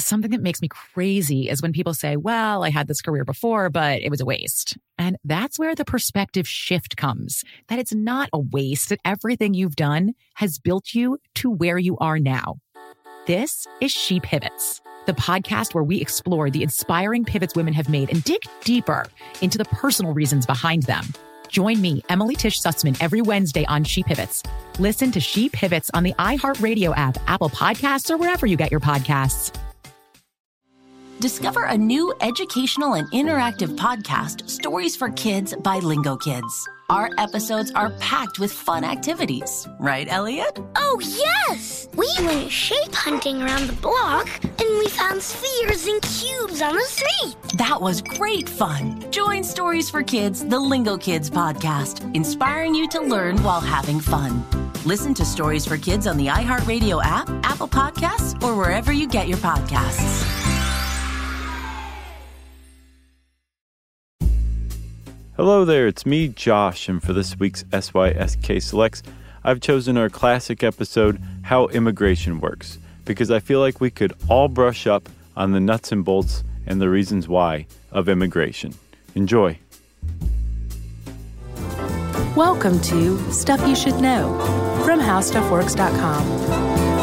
Something that makes me crazy is when people say, well, I had this career before, but it was a waste. And that's where the perspective shift comes, that it's not a waste, that everything you've done has built you to where you are now. This is She Pivots, the podcast where we explore the inspiring pivots women have made and dig deeper into the personal reasons behind them. Join me, Emily Tish Sussman, every Wednesday on She Pivots. Listen to She Pivots on the iHeartRadio app, Apple Podcasts, or wherever you get your podcasts. Discover a new educational and interactive podcast, Stories for Kids by Lingo Kids. Our episodes are packed with fun activities. Right, Elliot? Oh, yes! We went shape hunting around the block, and we found spheres and cubes on the street. That was great fun. Join Stories for Kids, the Lingo Kids podcast, inspiring you to learn while having fun. Listen to Stories for Kids on the iHeartRadio app, Apple Podcasts, or wherever you get your podcasts. Hello there, it's me, Josh, and for this week's SYSK Selects, I've chosen our classic episode, How Immigration Works, because I feel like we could all brush up on the nuts and bolts and the reasons why of immigration. Enjoy. Welcome to Stuff You Should Know from HowStuffWorks.com.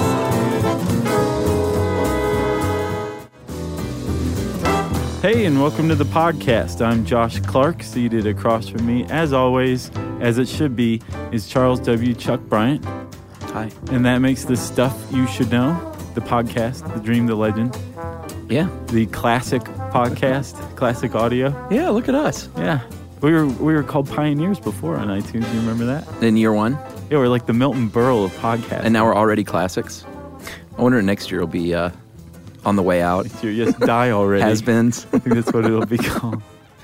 Hey, and welcome to the podcast. I'm Josh Clark. Seated across from me, as always, as it should be, is Charles W. Chuck Bryant. Hi. And that makes the Stuff You Should Know, the podcast, the dream, the legend. Yeah. The classic podcast, classic audio. Yeah, look at us. Yeah. We were called pioneers before on iTunes. You remember that? In year one? Yeah, we're like the Milton Berle of podcasts. And now we're already classics. I wonder if next year will be on the way out. Yes, die already. Has-beens. I think that's what it'll be called.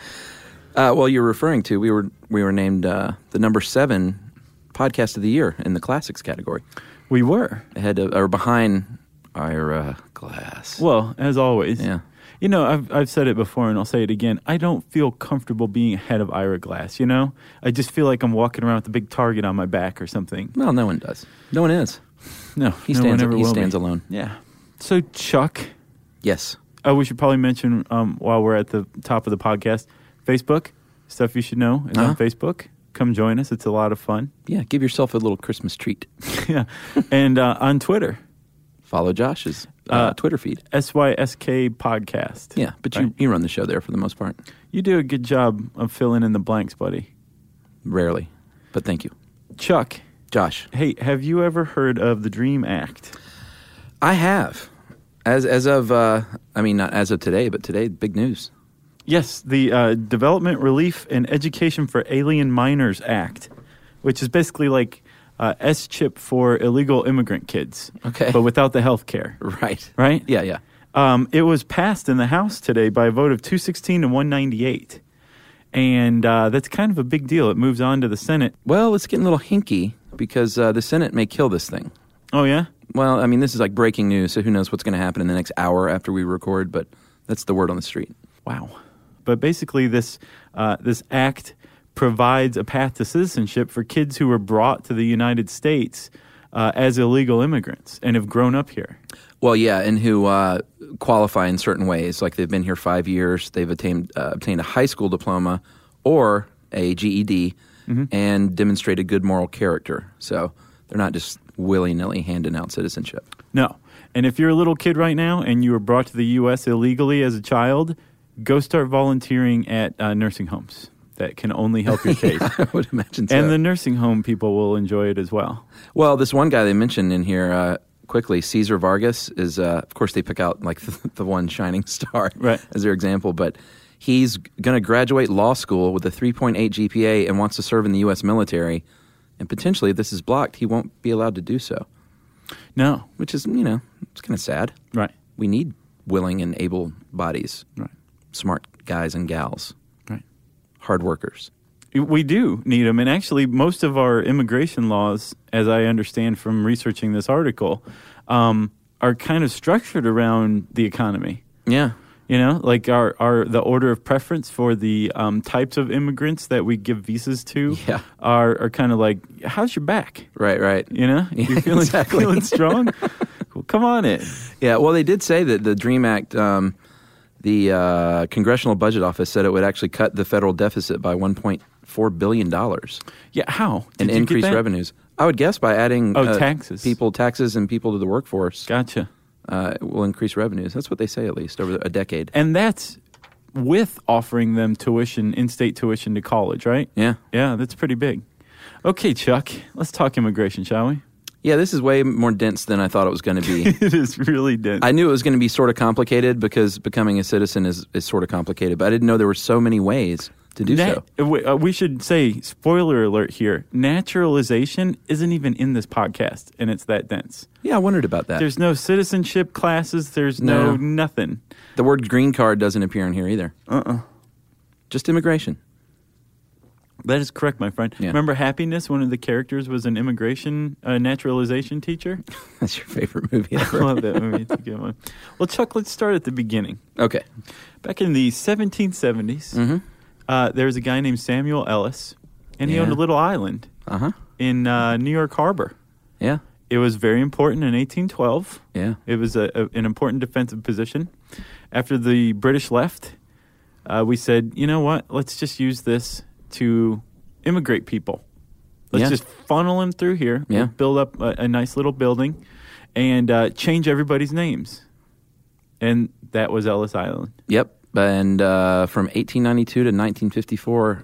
Well, you're referring to, we were named the number 7 podcast of the year in the classics category. We were. Ahead of, or behind Ira Glass. Well, as always. Yeah. You know, I've said it before and I'll say it again. I don't feel comfortable being ahead of Ira Glass, you know? I just feel like I'm walking around with a big target on my back or something. Well, no one does. No one is. No, He no stands, one ever he will stands be. alone. Yeah. So, Chuck. Yes. We should probably mention while we're at the top of the podcast, Facebook, Stuff You Should Know is on Facebook. Come join us. It's a lot of fun. Yeah, give yourself a little Christmas treat. Yeah. And on Twitter. Follow Josh's Twitter feed. SYSK Podcast. Yeah, but right? you run the show there for the most part. You do a good job of filling in the blanks, buddy. Rarely, but thank you. Chuck. Josh. Hey, have you ever heard of the DREAM Act? I have. As of, not as of today, but today, big news. Yes, the Development, Relief, and Education for Alien Minors Act, which is basically like S-chip for illegal immigrant kids. Okay. But without the health care. Right. Right? Yeah. It was passed in the House today by a vote of 216 to 198. And that's kind of a big deal. It moves on to the Senate. Well, it's getting a little hinky because the Senate may kill this thing. Oh, yeah? Well, I mean, this is like breaking news, so who knows what's going to happen in the next hour after we record, but that's the word on the street. Wow. But basically, this act provides a path to citizenship for kids who were brought to the United States as illegal immigrants and have grown up here. Well, yeah, and who qualify in certain ways, like they've been here 5 years, they've obtained a high school diploma or a GED, and demonstrated good moral character. So they're not just willy-nilly handing out citizenship. No. And if you're a little kid right now and you were brought to the U.S. illegally as a child, go start volunteering at nursing homes. That can only help your case. I would imagine so. And the nursing home people will enjoy it as well. Well, this one guy they mentioned in here quickly, Cesar Vargas, is, of course, they pick out like the one shining star as their example, but he's going to graduate law school with a 3.8 GPA and wants to serve in the U.S. military. And potentially, if this is blocked, he won't be allowed to do so. No. Which is, it's kind of sad. Right. We need willing and able bodies. Right. Smart guys and gals. Right. Hard workers. We do need them. And actually, most of our immigration laws, as I understand from researching this article, are kind of structured around the economy. Yeah. You know, like the order of preference for the types of immigrants that we give visas to are kind of like, how's your back? Right. You know? Yeah, You feeling strong? We'll come on in. Yeah, well, they did say that the DREAM Act, the Congressional Budget Office said it would actually cut the federal deficit by $1.4 billion. Yeah, how? And increase revenues. I would guess by adding taxes and people to the workforce. Gotcha. It will increase revenues. That's what they say, at least, over a decade. And that's with offering them tuition, in-state tuition to college, right? Yeah. Yeah, that's pretty big. Okay, Chuck, let's talk immigration, shall we? Yeah, this is way more dense than I thought it was going to be. It is really dense. I knew it was going to be sort of complicated because becoming a citizen is sort of complicated, but I didn't know there were so many ways to do so. We should say, spoiler alert here, naturalization isn't even in this podcast, and it's that dense. Yeah, I wondered about that. There's no citizenship classes. There's no nothing. The word green card doesn't appear in here either. Just immigration. That is correct, my friend. Yeah. Remember Happiness? One of the characters was an naturalization teacher. That's your favorite movie ever. I love that movie. It's a good one. Well, Chuck, let's start at the beginning. Okay. Back in the 1770s, there was a guy named Samuel Ellis, and he owned a little island in New York Harbor. Yeah. It was very important in 1812. Yeah. It was an important defensive position. After the British left, we said, you know what? Let's just use this to immigrate people. Let's just funnel them through here. Yeah. We'll build up a nice little building and change everybody's names. And that was Ellis Island. Yep. And from 1892 to 1954,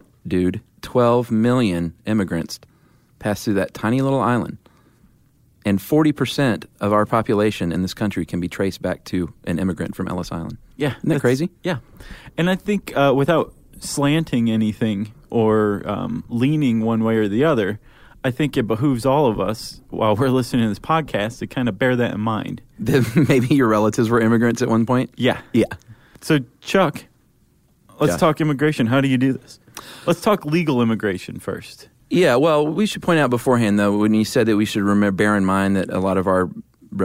12 million immigrants passed through that tiny little island. And 40% of our population in this country can be traced back to an immigrant from Ellis Island. Yeah. Isn't that crazy? Yeah. And I think without slanting anything or leaning one way or the other, I think it behooves all of us, while we're listening to this podcast, to kind of bear that in mind. Maybe your relatives were immigrants at one point? Yeah. Yeah. So, Chuck, let's talk immigration. How do you do this? Let's talk legal immigration first. Yeah, well, we should point out beforehand, though, when you said that we should bear in mind that a lot of our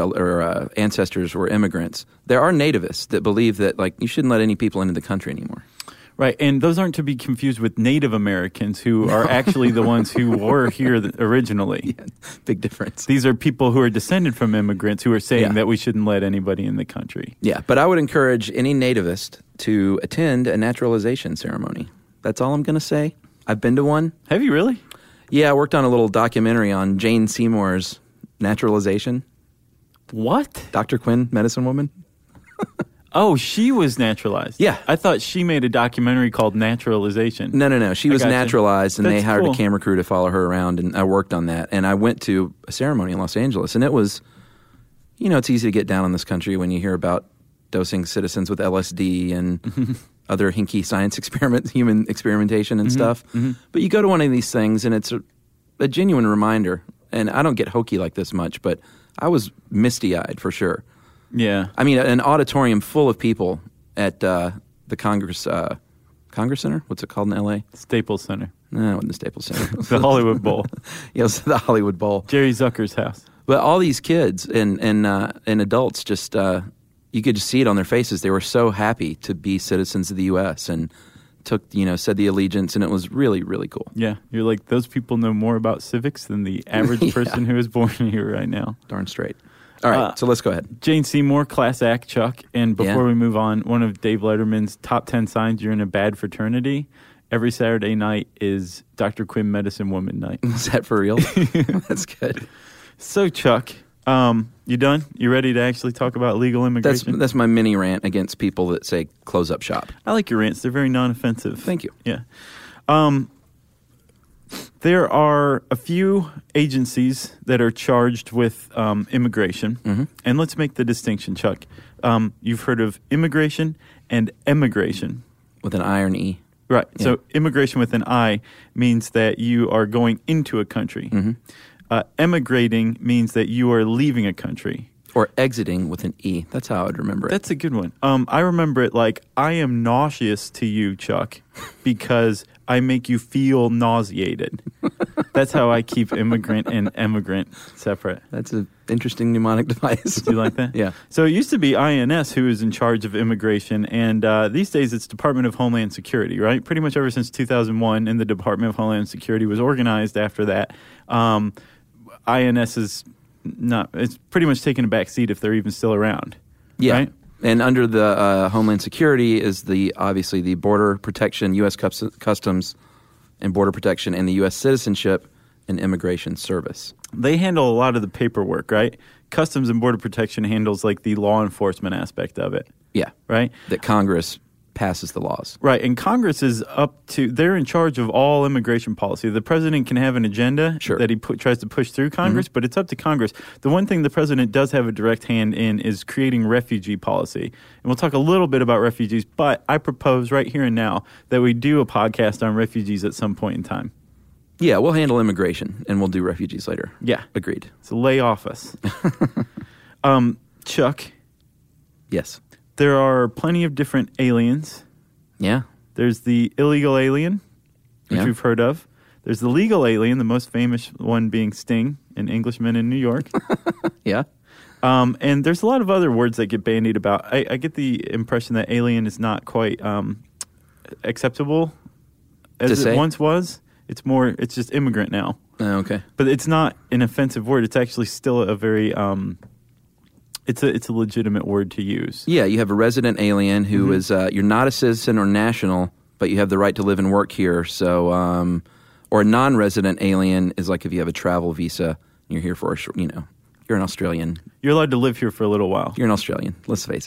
ancestors were immigrants, there are nativists that believe that, like, you shouldn't let any people into the country anymore. Right, and those aren't to be confused with Native Americans, who are actually the ones who were here originally. Yeah, big difference. These are people who are descended from immigrants who are saying that we shouldn't let anybody in the country. Yeah, but I would encourage any nativist to attend a naturalization ceremony. That's all I'm going to say. I've been to one. Have you really? Yeah, I worked on a little documentary on Jane Seymour's naturalization. What? Dr. Quinn, medicine woman. Oh, she was naturalized. Yeah. I thought she made a documentary called Naturalization. No. She was naturalized, and they hired cool. a camera crew to follow her around, and I worked on that. And I went to a ceremony in Los Angeles, and it was, it's easy to get down on this country when you hear about dosing citizens with LSD and other hinky science experiments, human experimentation and stuff. Mm-hmm. But you go to one of these things, and it's a genuine reminder. And I don't get hokey like this much, but I was misty-eyed for sure. Yeah. I mean, an auditorium full of people at the Congress Center? What's it called in L.A.? Staples Center. No, it wasn't the Staples Center. The Hollywood Bowl. Yeah, it was the Hollywood Bowl. Jerry Zucker's house. But all these kids and adults just, you could just see it on their faces. They were so happy to be citizens of the U.S. and said the allegiance, and it was really, really cool. Yeah. You're like, those people know more about civics than the average person who is born here right now. Darn straight. All right, so let's go ahead. Jane Seymour, class act, Chuck. And before we move on, one of Dave Letterman's top 10 signs you're in a bad fraternity, every Saturday night is Dr. Quinn Medicine Woman night. Is that for real? That's good. So, Chuck, you done? You ready to actually talk about legal immigration? That's my mini rant against people that say close up shop. I like your rants. They're very non-offensive. Thank you. Yeah. There are a few agencies that are charged with immigration. And let's make the distinction, Chuck. You've heard of immigration and emigration. With an I or an E. Right. Yeah. So immigration with an I means that you are going into a country. Emigrating means that you are leaving a country. Or exiting with an E. That's how I would remember it. That's a good one. I remember it like, I am nauseous to you, Chuck, because I make you feel nauseated. That's how I keep immigrant and emigrant separate. That's an interesting mnemonic device. Do you like that? Yeah. So it used to be INS who is in charge of immigration, and these days it's Department of Homeland Security, right? Pretty much ever since 2001, and the Department of Homeland Security was organized after that. INS is it's pretty much taking a back seat if they're even still around. Yeah. Right? And under the Homeland Security is obviously the Border Protection, U.S. Customs and Border Protection, and the U.S. Citizenship and Immigration Service. They handle a lot of the paperwork, right? Customs and Border Protection handles like the law enforcement aspect of it. Yeah. Right? That Congress passes the laws. Right. And Congress is they're in charge of all immigration policy. The president can have an agenda that he tries to push through Congress, but it's up to Congress. The one thing the president does have a direct hand in is creating refugee policy. And we'll talk a little bit about refugees, but I propose right here and now that we do a podcast on refugees at some point in time. Yeah, we'll handle immigration, and we'll do refugees later. Yeah. Agreed. So lay off us. Chuck. Yes. There are plenty of different aliens. Yeah. There's the illegal alien, which we've heard of. There's the legal alien, the most famous one being Sting, an Englishman in New York. Yeah. And there's a lot of other words that get bandied about. I get the impression that alien is not quite acceptable as it once was. It's just immigrant now. Okay. But it's not an offensive word. It's actually still a very it's a legitimate word to use. Yeah, you have a resident alien who is you're not a citizen or national, but you have the right to live and work here. So, or a non-resident alien is like if you have a travel visa and you're here for you're an Australian. You're allowed to live here for a little while. You're an Australian. Let's face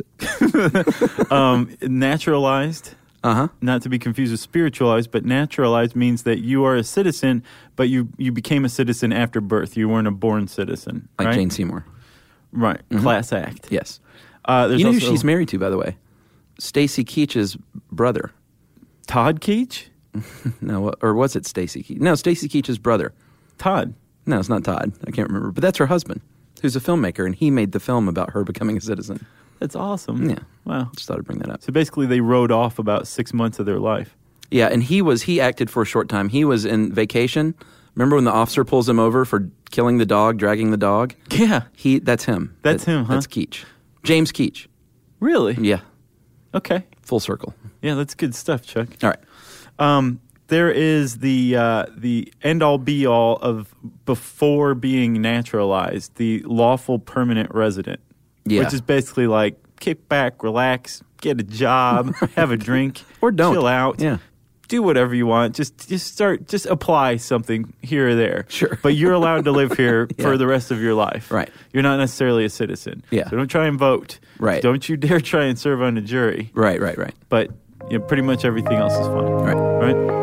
it. Naturalized. Not to be confused with spiritualized, but naturalized means that you are a citizen, but you became a citizen after birth. You weren't a born citizen. Like right? Jane Seymour. Right. Class act. Yes. You know who she's married to, by the way? Stacy Keach's brother. Todd Keach? No, or was it Stacy Keach? No, Stacy Keach's brother. Todd. No, it's not Todd. I can't remember. But that's her husband, who's a filmmaker, and he made the film about her becoming a citizen. That's awesome. Yeah. Wow. Just thought I'd bring that up. So basically they wrote off about 6 months of their life. Yeah, and he acted for a short time. He was in Vacation. Remember when the officer pulls him over for killing the dog, dragging the dog? Yeah. That's him. That's him, huh? That's Keach. James Keach. Really? Yeah. Okay. Full circle. Yeah, that's good stuff, Chuck. All right. There is the end-all be-all of before being naturalized, the lawful permanent resident. Yeah. Which is basically like kick back, relax, get a job, have a drink. Or don't. Chill out. Yeah. Do whatever you want. Just apply something here or there. Sure. But you're allowed to live here for the rest of your life. Right. You're not necessarily a citizen. Yeah. So don't try and vote. Right. Don't you dare try and serve on a jury. Right. But pretty much everything else is fine. Right.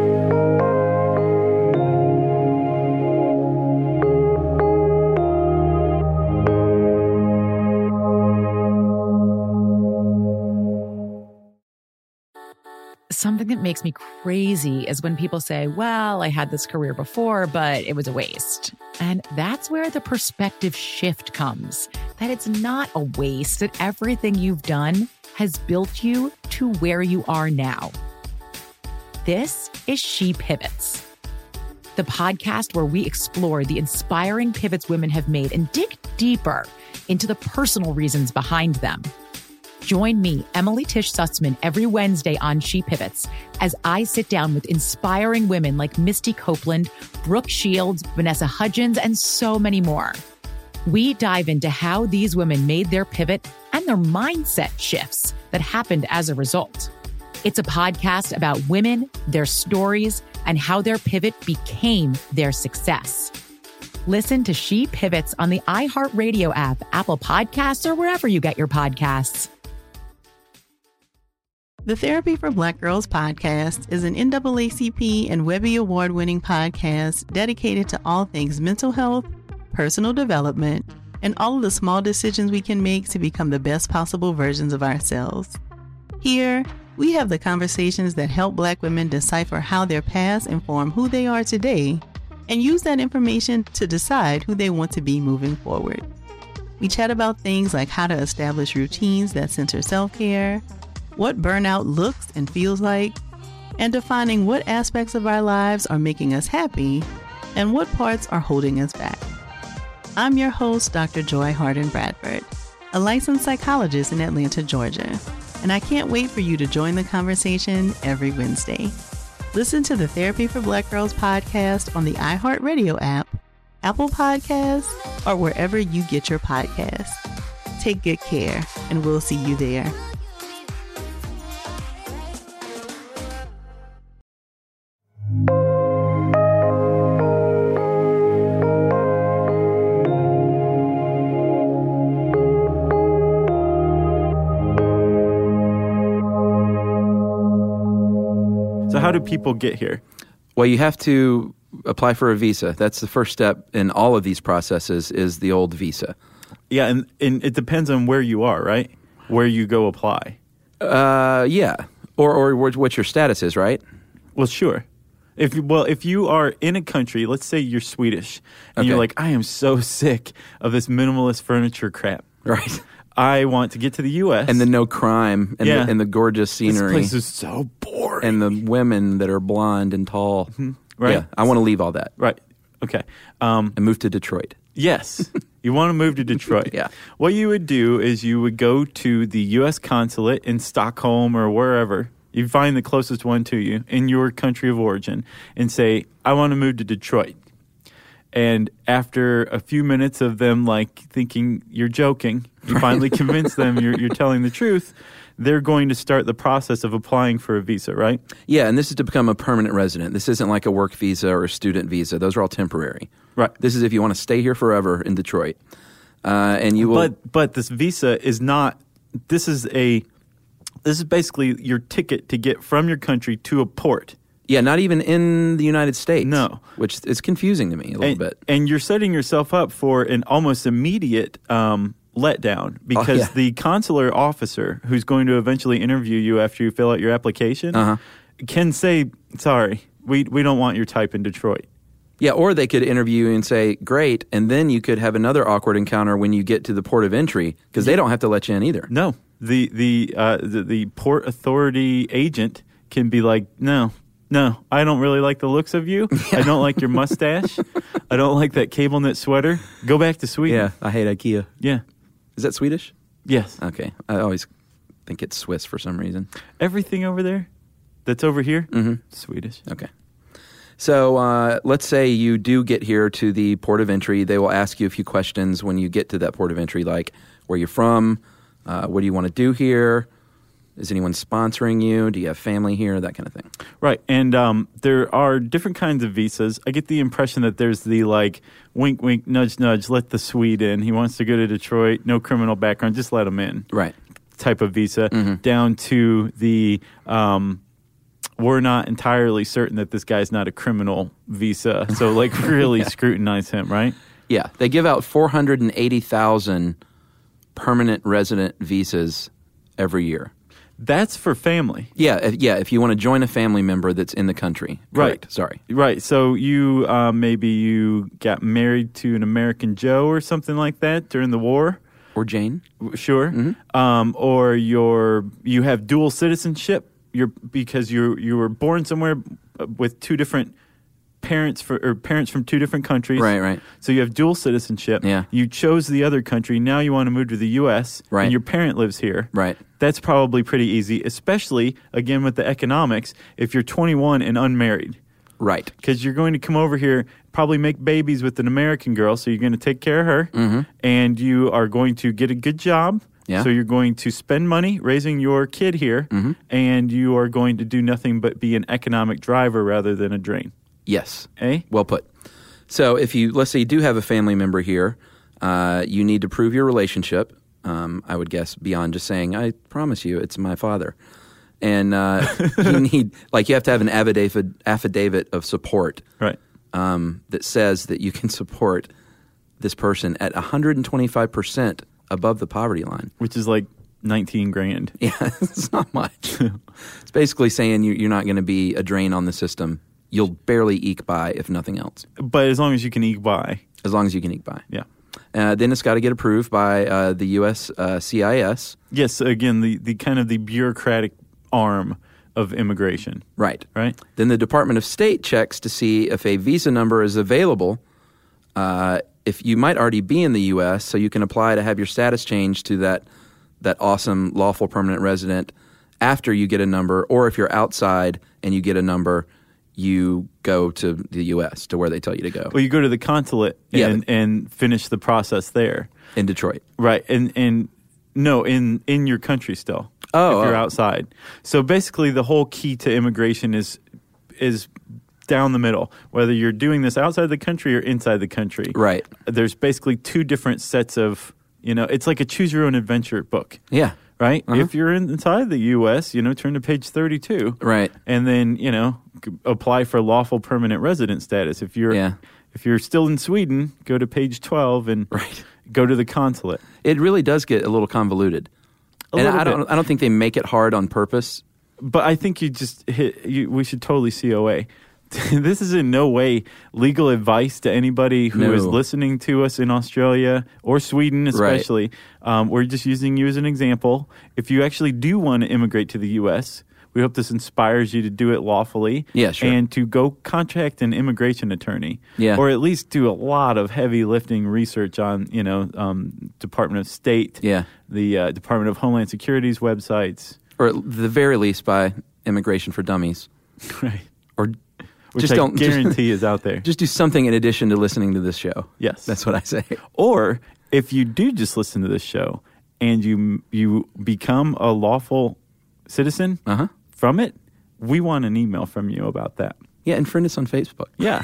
Something that makes me crazy is when people say, well, I had this career before, but it was a waste. And that's where the perspective shift comes, that it's not a waste, that everything you've done has built you to where you are now. This is She Pivots, the podcast where we explore the inspiring pivots women have made and dig deeper into the personal reasons behind them. Join me, Emily Tish Sussman, every Wednesday on She Pivots as I sit down with inspiring women like Misty Copeland, Brooke Shields, Vanessa Hudgens, and so many more. We dive into how these women made their pivot and their mindset shifts that happened as a result. It's a podcast about women, their stories, and how their pivot became their success. Listen to She Pivots on the iHeartRadio app, Apple Podcasts, or wherever you get your podcasts. The Therapy for Black Girls podcast is an NAACP and Webby Award-winning podcast dedicated to all things mental health, personal development, and all of the small decisions we can make to become the best possible versions of ourselves. Here, we have the conversations that help Black women decipher how their past inform who they are today and use that information to decide who they want to be moving forward. We chat about things like how to establish routines that center self-care, what burnout looks and feels like, and defining what aspects of our lives are making us happy and what parts are holding us back. I'm your host, Dr. Joy Harden Bradford, a licensed psychologist in Atlanta, Georgia, and I can't wait for you to join the conversation every Wednesday. Listen to the Therapy for Black Girls podcast on the iHeartRadio app, Apple Podcasts, or wherever you get your podcasts. Take good care, and we'll see you there. So how do people get here? Well, you have to apply for a visa. That's the first step in all of these processes is the old visa. Yeah, and it depends on where you are, right? Where you go apply. Yeah. Or what your status is, right? Well, sure. If you are in a country, let's say you're Swedish, and you're like, I am so sick of this minimalist furniture crap. Right. I want to get to the U.S. And the no crime and, and the gorgeous scenery. This place is so boring. And the women that are blonde and tall. Mm-hmm. Right. Yeah, I want to leave all that. Right. Okay. And move to Detroit. Yes. You want to move to Detroit. Yeah. What you would do is you would go to the U.S. consulate in Stockholm or wherever. You'd find the closest one to you in your country of origin and say, I want to move to Detroit. And after a few minutes of them thinking you're joking, you finally convince them you're telling the truth. They're going to start the process of applying for a visa, right? Yeah, and this is to become a permanent resident. This isn't like a work visa or a student visa. Those are all temporary. Right. This is if you want to stay here forever in Detroit. And you will. But this visa is not. This is basically your ticket to get from your country to a port. Yeah, not even in the United States. No. Which is confusing to me a little bit. And you're setting yourself up for an almost immediate letdown because the consular officer who's going to eventually interview you after you fill out your application can say, sorry, we don't want your type in Detroit. Yeah, or they could interview you and say, great, and then you could have another awkward encounter when you get to the port of entry because they don't have to let you in either. No. The port authority agent can be like, no, I don't really like the looks of you. I don't like your mustache. I don't like that cable knit sweater. Go back to Sweden. Yeah, I hate IKEA. Yeah. Is that Swedish? Yes. Okay. I always think it's Swiss for some reason. Everything over there that's over here, Swedish. Okay. So let's say you do get here to the port of entry. They will ask you a few questions when you get to that port of entry, like where you're from, what do you want to do here, is anyone sponsoring you, do you have family here, that kind of thing. Right, and there are different kinds of visas. I get the impression that there's the wink, wink, nudge, nudge, let the Swede in. He wants to go to Detroit, no criminal background, just let him in. Right. Type of visa, down to the we're not entirely certain that this guy's not a criminal visa. So really scrutinize him, right? Yeah, they give out 480,000 permanent resident visas every year. That's for family. Yeah, if you want to join a family member that's in the country. Correct. Right. Sorry. Right. So you maybe you got married to an American Joe or something like that during the war. Or Jane. Sure. Or you have dual citizenship. Because you were born somewhere with two different parents from two different countries. Right. So you have dual citizenship. Yeah. You chose the other country. Now you want to move to the U.S. Right. And your parent lives here. Right. That's probably pretty easy, especially, again, with the economics, if you're 21 and unmarried. Right. Because you're going to come over here, probably make babies with an American girl, so you're going to take care of her, and you are going to get a good job. Yeah. So you're going to spend money raising your kid here, and you are going to do nothing but be an economic driver rather than a drain. Yes. Eh? Well put. So let's say you do have a family member here, you need to prove your relationship, I would guess, beyond just saying, I promise you, it's my father. And you have to have an affidavit of support. Right. That says that you can support this person at 125% above the poverty line. Which is like $19,000. Yeah, it's not much. It's basically saying you're not going to be a drain on the system. You'll barely eke by, if nothing else. But as long as you can eke by. As long as you can eke by. Yeah. Then it's got to get approved by the U.S. CIS. Yes, again, the kind of the bureaucratic arm of immigration. Right. Right? Then the Department of State checks to see if a visa number is available. If you might already be in the U.S., so you can apply to have your status changed to that awesome lawful permanent resident after you get a number, or if you're outside and you get a number, you go to the U.S., to where they tell you to go. Well, you go to the consulate and finish the process there. In Detroit. Right. And no, in your country still. If you're outside. So basically the whole key to immigration is down the middle, whether you're doing this outside the country or inside the country. Right. There's basically two different sets of, it's like a choose your own adventure book. Yeah. Right? If you're inside the U.S., turn to page 32. Right. And then, apply for lawful permanent resident status. If you're still in Sweden, go to page 12 and go to the consulate. It really does get a little convoluted. I don't think they make it hard on purpose. But I think we should totally COA. This is in no way legal advice to anybody who is listening to us in Australia or Sweden especially. Right. We're just using you as an example. If you actually do want to immigrate to the U.S., we hope this inspires you to do it lawfully. Yeah, sure. And to go contact an immigration attorney. Yeah. Or at least do a lot of heavy lifting research on, Department of State, the Department of Homeland Security's websites. Or at the very least by Immigration for Dummies. Right. Or which just I don't guarantee is out there. Just do something in addition to listening to this show. Yes. That's what I say. Or if you do just listen to this show and you become a lawful citizen from it, we want an email from you about that. Yeah, and friend us on Facebook. Yeah.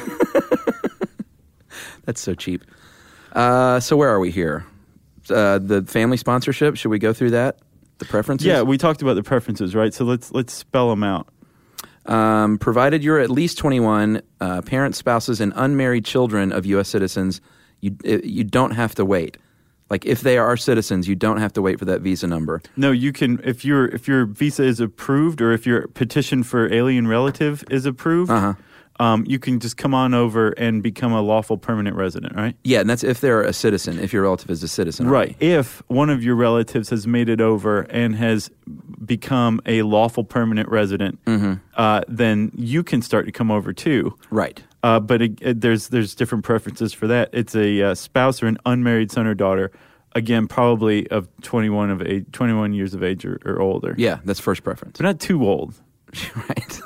That's so cheap. So where are we here? The family sponsorship, should we go through that? The preferences? Yeah, we talked about the preferences, right? So let's spell them out. Provided you're at least 21, parents, spouses, and unmarried children of U.S. citizens, you don't have to wait. Like if they are citizens, you don't have to wait for that visa number. No, you can if your visa is approved or if your petition for alien relative is approved. You can just come on over and become a lawful permanent resident, right? Yeah, and that's if they're a citizen, if your relative is a citizen. Right. If one of your relatives has made it over and has become a lawful permanent resident, then you can start to come over too. Right. But there's different preferences for that. It's a spouse or an unmarried son or daughter, again, probably of 21 years of age or older. Yeah, that's first preference. But not too old. Right.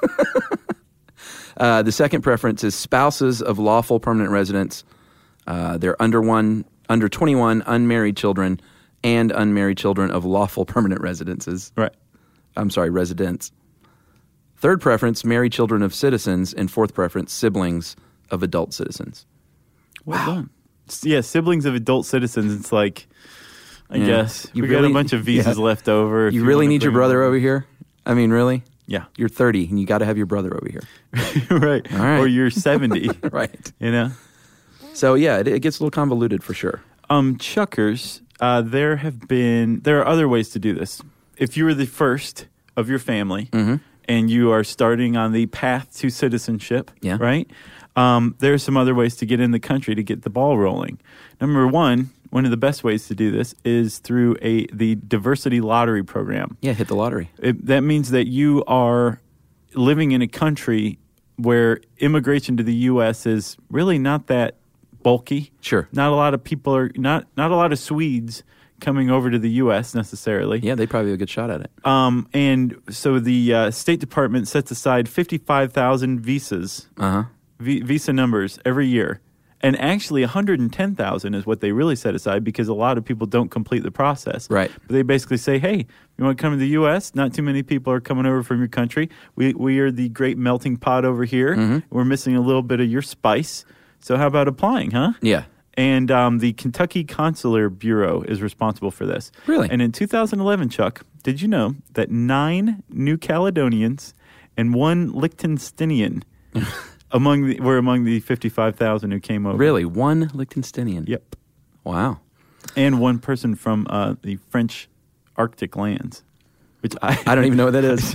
The second preference is spouses of lawful permanent residents. They're under 21, unmarried children, and unmarried children of lawful permanent residences. Right. I'm sorry, residents. Third preference, married children of citizens. And fourth preference, siblings of adult citizens. Well done. Yeah, siblings of adult citizens. It's like, I guess. We got a bunch of visas left over. You really need your brother over here? I mean, really? Yeah. You're 30 and you got to have your brother over here. Right. All right. Or you're 70. Right. So, yeah, it gets a little convoluted for sure. Chuckers, there are other ways to do this. If you were the first of your family and you are starting on the path to citizenship, right? There are some other ways to get in the country to get the ball rolling. Number one of the best ways to do this is through the diversity lottery program. Yeah, hit the lottery. That means that you are living in a country where immigration to the U.S. is really not that bulky. Sure. Not a lot of people not a lot of Swedes coming over to the U.S. necessarily. Yeah, they probably have a good shot at it. And so the State Department sets aside 55,000 visas, visa numbers every year. And actually 110,000 is what they really set aside because a lot of people don't complete the process. Right. But they basically say, hey, you want to come to the U.S.? Not too many people are coming over from your country. We are the great melting pot over here. We're missing a little bit of your spice. So how about applying, huh? Yeah. And the Kentucky Consular Bureau is responsible for this. Really? And in 2011, Chuck, did you know that 9 New Caledonians and 1 Liechtensteinian were among the 55,000 who came over? Really? 1 Liechtensteinian? Yep. Wow. And 1 person from the French Arctic lands, which I don't even know what that is.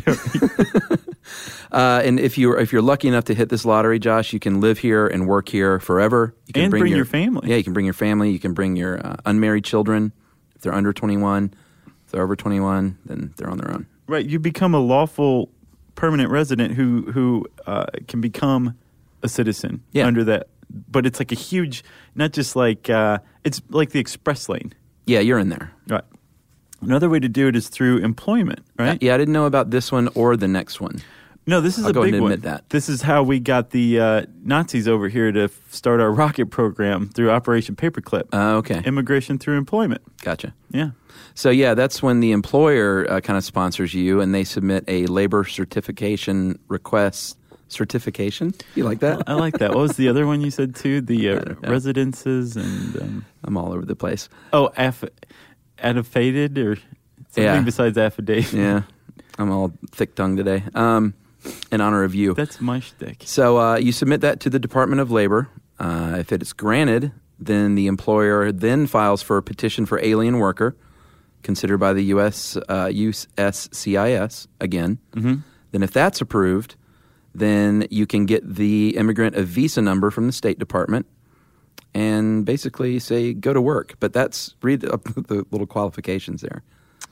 And if you're lucky enough to hit this lottery, Josh, you can live here and work here forever. You can bring your family. Yeah, you can bring your family. You can bring your unmarried children. If they're under 21, if they're over 21, then they're on their own. Right. You become a lawful permanent resident who can become a citizen under that. But it's like a huge, not just like, it's like the express lane. Yeah, you're in there. Right. Another way to do it is through employment, right? Yeah, I didn't know about this one or the next one. No, this is I'll a go big ahead and one. admit that. This is how we got the Nazis over here to start our rocket program through Operation Paperclip. Okay. Immigration through employment. Gotcha. Yeah. So, yeah, that's when the employer kind of sponsors you and they submit a labor certification request. Certification? You like that? I like that. What was the other one you said, too? The residences and... I'm all over the place. Oh, affidavit or something besides affidavit. Yeah. I'm all thick-tongued today. In honor of you. That's my shtick. So you submit that to the Department of Labor. If it is granted, then the employer then files for a petition for alien worker, considered by the USCIS again. Mm-hmm. Then if that's approved, then you can get the immigrant a visa number from the State Department and basically say, go to work. But read up the little qualifications there.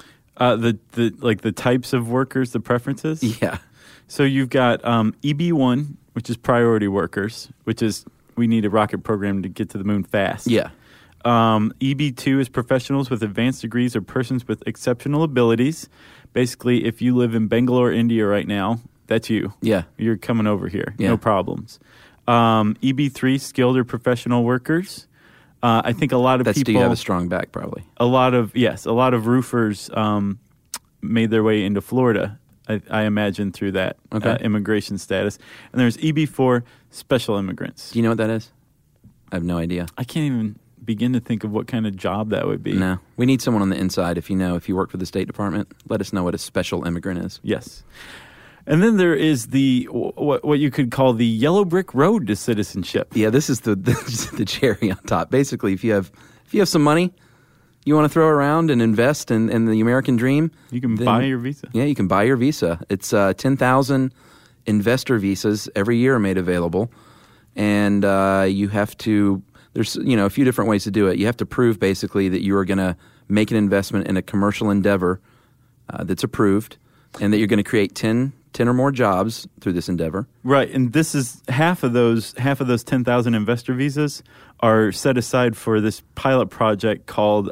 The types of workers, the preferences? Yeah. So you've got EB1, which is priority workers, which is we need a rocket program to get to the moon fast. Yeah. EB2 is professionals with advanced degrees or persons with exceptional abilities. Basically, if you live in Bangalore, India right now, that's you. Yeah. You're coming over here. Yeah. No problems. EB3, skilled or professional workers. I think a lot of people... Do you have a strong back, probably? A lot of roofers made their way into Florida, I imagine, through that immigration status. And there's EB4, special immigrants. Do you know what that is? I have no idea. I can't even begin to think of what kind of job that would be. No. We need someone on the inside. If you work for the State Department, let us know what a special immigrant is. Yes. And then there is the what you could call the yellow brick road to citizenship. Yeah, this is the cherry on top. Basically, if you have some money you want to throw around and invest in the American dream, you can buy your visa. Yeah, you can buy your visa. It's 10,000 investor visas every year are made available, and you have to. There's a few different ways to do it. You have to prove basically that you are going to make an investment in a commercial endeavor that's approved, and that you're going to create 10 or more jobs through this endeavor. Right, and this is half of those 10,000 investor visas are set aside for this pilot project called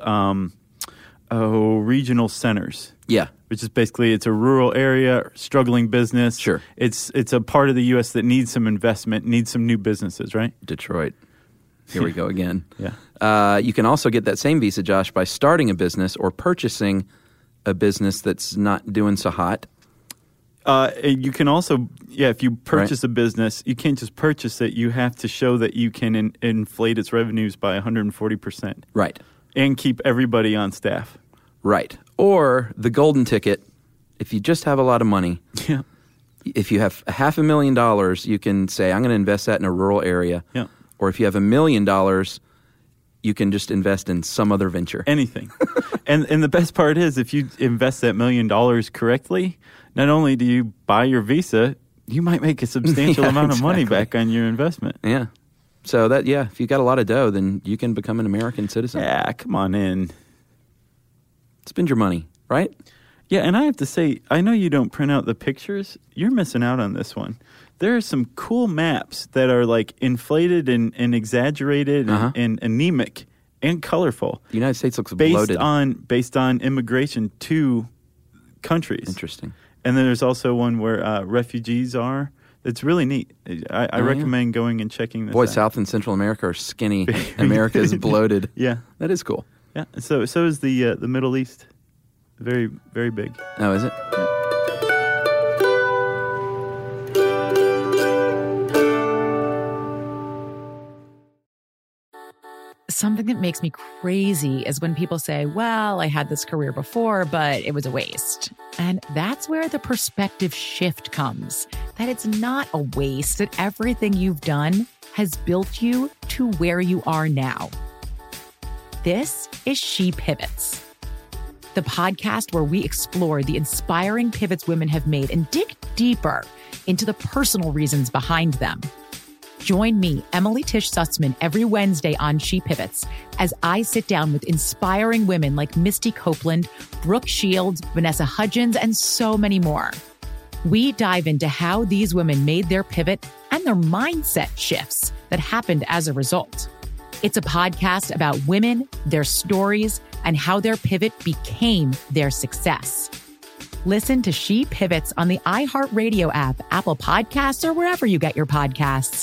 regional centers. Yeah. Which is basically, it's a rural area, struggling business. Sure. It's a part of the U.S. that needs some investment, needs some new businesses, right? Detroit. Here we go again. Yeah. You can also get that same visa, Josh, by starting a business or purchasing a business that's not doing so hot. You can also, if you purchase a business, you can't just purchase it. You have to show that you can inflate its revenues by 140%. Right. And keep everybody on staff. Right. Or the golden ticket, if you just have a lot of money. Yeah. If you have $500,000, you can say, I'm going to invest that in a rural area. Yeah. Or if you have $1 million, you can just invest in some other venture. Anything. and the best part is, if you invest that $1 million correctly, not only do you buy your visa, you might make a substantial amount of money back on your investment. Yeah. So if you got a lot of dough, then you can become an American citizen. Yeah, come on in. Spend your money, right? Yeah, and I have to say, I know you don't print out the pictures. You're missing out on this one. There are some cool maps that are like inflated and exaggerated and anemic and colorful. The United States looks bloated. Based on immigration to countries. Interesting. And then there's also one where refugees are. It's really neat. I recommend going and checking this out. South and Central America are skinny. America is bloated. Yeah. That is cool. Yeah. So is the Middle East. Very, very big. Oh, is it? Yeah. Something that makes me crazy is when people say, well, I had this career before, but it was a waste. And that's where the perspective shift comes, that it's not a waste, that everything you've done has built you to where you are now. This is She Pivots, the podcast where we explore the inspiring pivots women have made and dig deeper into the personal reasons behind them. Join me, Emily Tish Sussman, every Wednesday on She Pivots as I sit down with inspiring women like Misty Copeland, Brooke Shields, Vanessa Hudgens, and so many more. We dive into how these women made their pivot and their mindset shifts that happened as a result. It's a podcast about women, their stories, and how their pivot became their success. Listen to She Pivots on the iHeartRadio app, Apple Podcasts, or wherever you get your podcasts.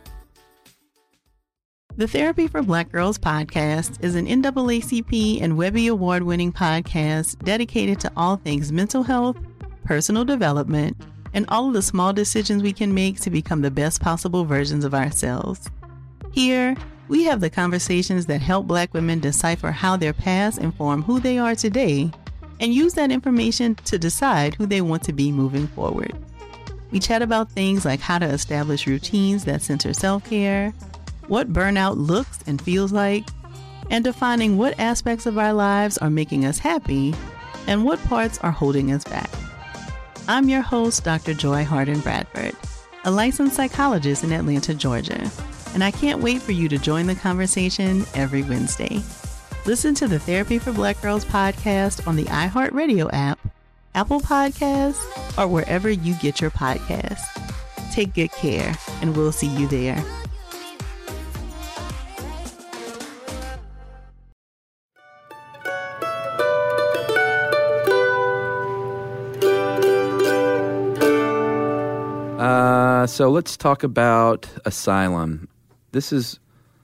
The Therapy for Black Girls podcast is an NAACP and Webby Award-winning podcast dedicated to all things mental health, personal development, and all of the small decisions we can make to become the best possible versions of ourselves. Here, we have the conversations that help Black women decipher how their past inform who they are today and use that information to decide who they want to be moving forward. We chat about things like how to establish routines that center self-care, what burnout looks and feels like, and defining what aspects of our lives are making us happy and what parts are holding us back. I'm your host, Dr. Joy Harden Bradford, a licensed psychologist in Atlanta, Georgia, and I can't wait for you to join the conversation every Wednesday. Listen to the Therapy for Black Girls podcast on the iHeartRadio app, Apple Podcasts, or wherever you get your podcasts. Take good care, and we'll see you there. So let's talk about asylum. This is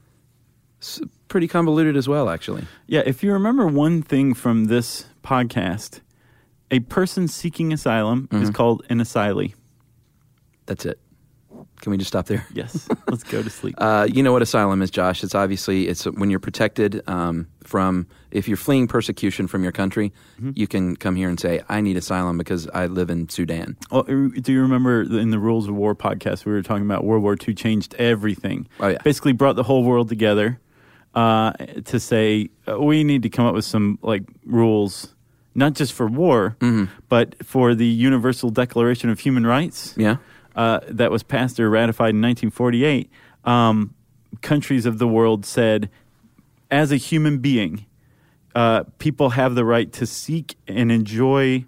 pretty convoluted as well, actually. Yeah, if you remember one thing from this podcast, a person seeking asylum is called an asylee. That's it. Can we just stop there? Yes. Let's go to sleep. You know what asylum is, Josh. It's when you're protected from, if you're fleeing persecution from your country, you can come here and say, I need asylum because I live in Sudan. Well, do you remember in the Rules of War podcast, we were talking about World War II changed everything. Oh, yeah. Basically brought the whole world together to say, we need to come up with some rules, not just for war, but for the Universal Declaration of Human Rights. Yeah. That was passed or ratified in 1948, countries of the world said, as a human being, people have the right to seek and enjoy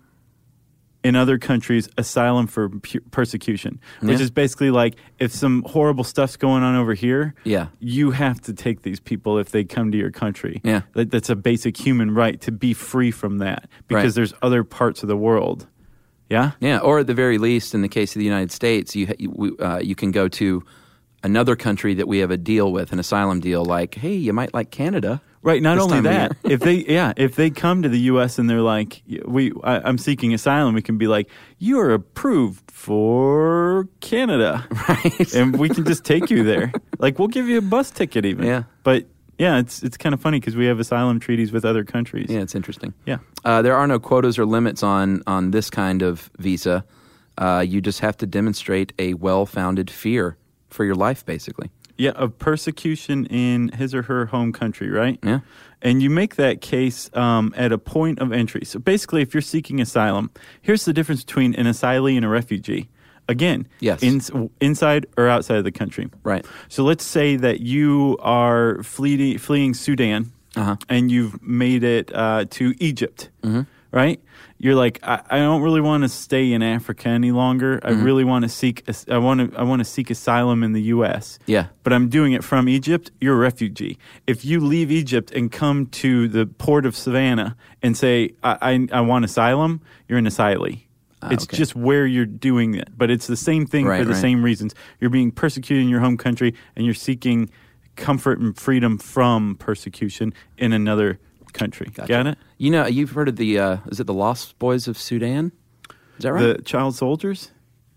in other countries asylum for persecution, which is basically like if some horrible stuff's going on over here, you have to take these people if they come to your country. Yeah. That's a basic human right to be free from that because there's other parts of the world. Yeah? Yeah, or at the very least, in the case of the United States, you can go to another country that we have a deal with, an asylum deal, like, hey, you might like Canada. Right, not only that, if they come to the U.S. and they're like, I'm seeking asylum, we can be like, you are approved for Canada. Right. And we can just take you there. We'll give you a bus ticket even. Yeah. But yeah, it's kind of funny because we have asylum treaties with other countries. Yeah, it's interesting. Yeah. There are no quotas or limits on this kind of visa. You just have to demonstrate a well-founded fear for your life, basically. Yeah, of persecution in his or her home country, right? Yeah. And you make that case at a point of entry. So basically, if you're seeking asylum, here's the difference between an asylee and a refugee. Again, yes. Inside or outside of the country. Right. So let's say that you are fleeing Sudan and you've made it to Egypt, right? You're like, I don't really want to stay in Africa any longer. I really want to seek. I want to seek asylum in the U.S. Yeah. But I'm doing it from Egypt. You're a refugee. If you leave Egypt and come to the port of Savannah and say, I want asylum, you're an asylee. It's just where you're doing it. But it's the same thing for the same reasons. You're being persecuted in your home country, and you're seeking comfort and freedom from persecution in another country. Gotcha. Got it? You know, you've heard of is it the Lost Boys of Sudan? Is that right? The child soldiers?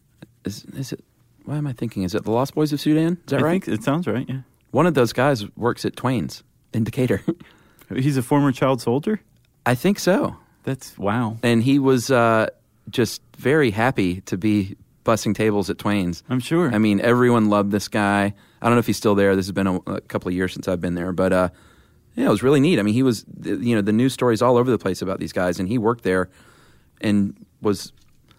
Is it, why am I thinking? Is it the Lost Boys of Sudan? Is that right? I think it sounds right, yeah. One of those guys works at Twain's in Decatur. He's a former child soldier? I think so. That's, wow. And he was just very happy to be bussing tables at Twain's. I'm sure. I mean, everyone loved this guy. I don't know if he's still there. This has been a couple of years since I've been there. But, yeah, it was really neat. I mean, he was, the news stories all over the place about these guys. And he worked there and was